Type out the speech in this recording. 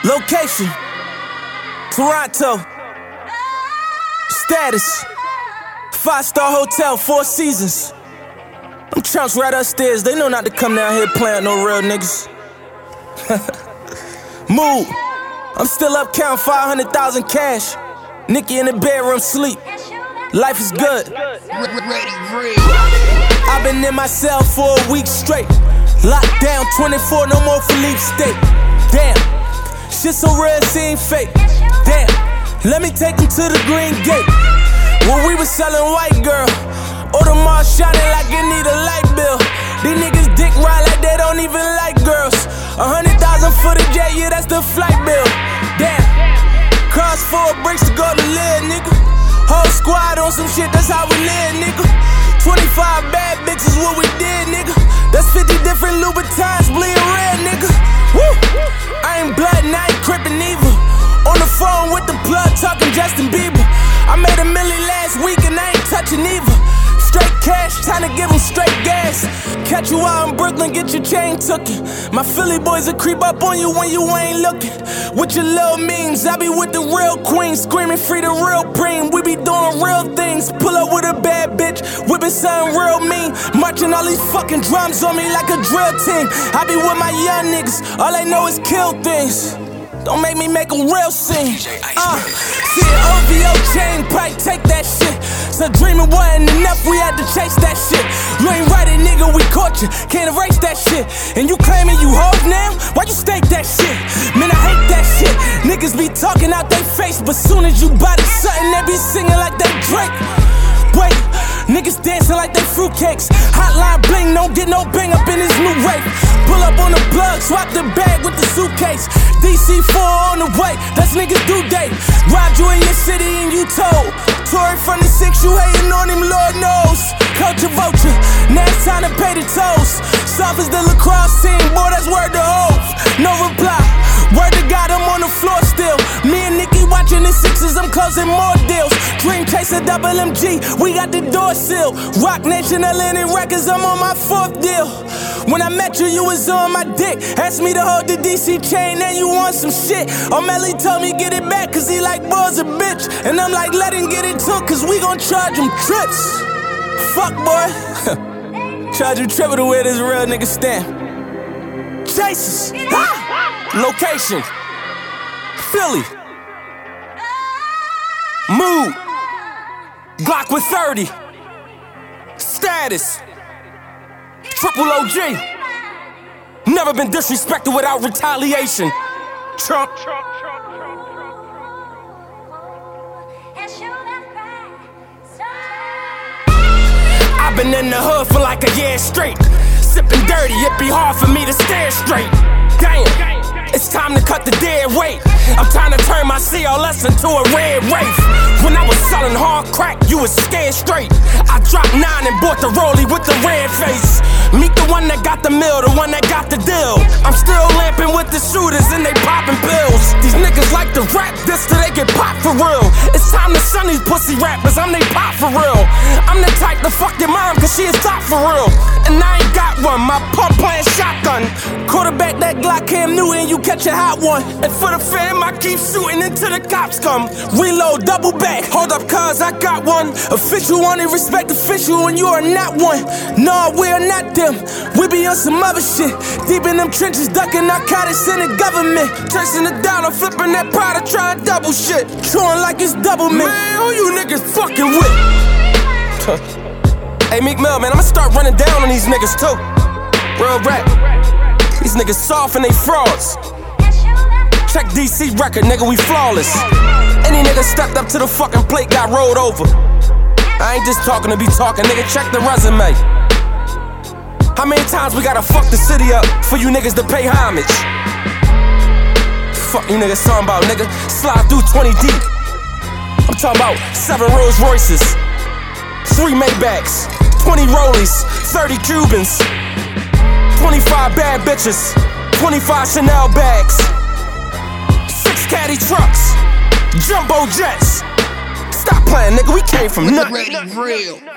Location, Toronto. Status, 5-star hotel, 4 seasons. Them chumps right upstairs, they know not to come down here playing no real niggas. Mood, I'm still up counting 500,000 cash. Nikki in the bedroom sleep. Life is good. I've been in my cell for a week straight. Locked down 24, no more Philippe State. Damn, shit so real, it ain't fake. Damn, let me take him to the Green Gate. When we was selling white girl, Audemars shining like it need a light bill. These niggas dick ride like they don't even like girls. 100,000 for the jet, yeah, that's the flight bill. Damn, cross 4 bricks to go to live, nigga. Whole squad on some shit, that's how we live, nigga. 25 bad bitches, what we did, nigga. That's 50 different Louboutins, bleeding red, nigga. Woo! I ain't blood and I ain't crippin' either. On the phone with the plug, talking Justin Bieber. I made $1 million last week and I ain't touching either. Straight cash, time to give them straight gas. Catch you out in Brooklyn, get your chain tookin'. My Philly boys will creep up on you when you ain't looking. With your little memes, I be with the real queen, screaming free the real preem. We be doing real things, pull up with a bad bitch, whipping something real mean. Marching all these fucking drums on me like a drill team. I be with my young niggas, all they know is kill things. Don't make me make a real scene. See an OVO chain pipe, take that shit. So dreaming wasn't enough, we had to chase that shit. You ain't right it, nigga, we caught you, can't erase that shit. And you claiming you hold now? Why you stake that shit? Man, I hate that shit. Niggas be talking out they face, but soon as you body something, they be singing like they Drake. Wait, niggas dancing like they fruitcakes. Hotline bling, don't get no bang up in his new rape. Pull up on the plug, swap the bag with the suitcase. DC4 on the way, that's niggas due date. Robbed you in your city and you told. Tory from the 6, you hating on him, Lord knows. Culture vulture, now it's time to pay the tolls. Soft as the lacrosse team, boy, that's word to Hov. No reply, word to God, I'm on the floor still. Me and Nikki watching the 6s, I'm closing more deals. Dream Chaser, double MG, we got the door sealed. Rock Nation, Atlantic Records, I'm on my 4th deal. When I met you, you was on my dick. Asked me to hold the DC chain, and you want some shit. O'Malley told me get it back, cause he like boys a bitch. And I'm like, let him get it too, cause we gon' charge him trips. Fuck, boy. Charge you triple to where this real nigga stand. Chasers. Location, Philly. Mood, Glock with 30. Status, Triple OG. Never been disrespected without retaliation. Trump. I've been in the hood for like a year straight. Sipping dirty, it be hard for me to stare straight. Damn, it's time to cut the dead weight. I'm trying to turn my CLS into a red wraith. When I was selling hard crack, you was scared straight. I dropped 9 and bought the rollie with the red face. Meet the one that got the mill, the one that got the deal. I'm still lamping with the shooters and they popping pills. These niggas like to rap this till they get popped for real. It's time to sun these pussy rappers, I'm they pop for real. I'm the type to fuck your mom cause she is top for real. And I ain't got one, my pump playing shotgun. Quarterback that Glock Cam Newton, you catch a hot one. And for the fam, I keep shooting until the cops come. Reload, double back, hold up cuz I got one. Official only respect official and you are not one. No, we are not them, we be on some other shit. Deep in them trenches, ducking narcotics in the government. Chasing the dollar, flipping that product, trying double shit. Chewing like it's double mint. Man, who you niggas fucking with? Hey Meek Mill, man, I'ma start running down on these niggas too. Real rap. These niggas soft and they frauds. Check DC record, nigga, we flawless. Any nigga stepped up to the fucking plate got rolled over. I ain't just talking to be talking, nigga, check the resume. How many times we gotta fuck the city up for you niggas to pay homage? Fuck you niggas talking about, nigga. Slide through 20 deep. I'm talking about 7 Rolls Royces, 3 Maybachs, 20 Rollies, 30 Cubans, 25 bad bitches, 25 Chanel bags, 6 caddy trucks, jumbo jets. Stop playing, nigga, we came from nothing.